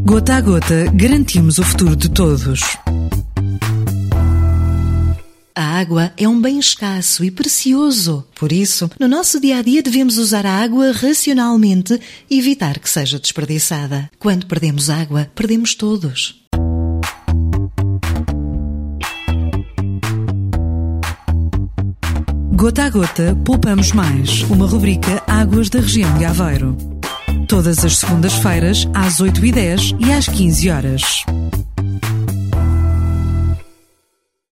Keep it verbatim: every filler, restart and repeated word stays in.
Gota a gota, garantimos o futuro de todos. A água é um bem escasso e precioso. Por isso, no nosso dia-a-dia devemos usar a água racionalmente e evitar que seja desperdiçada. Quando perdemos água, perdemos todos. Gota a gota, poupamos mais. Uma rubrica Águas da região de Aveiro. Todas as segundas-feiras, às oito e dez e às quinze horas.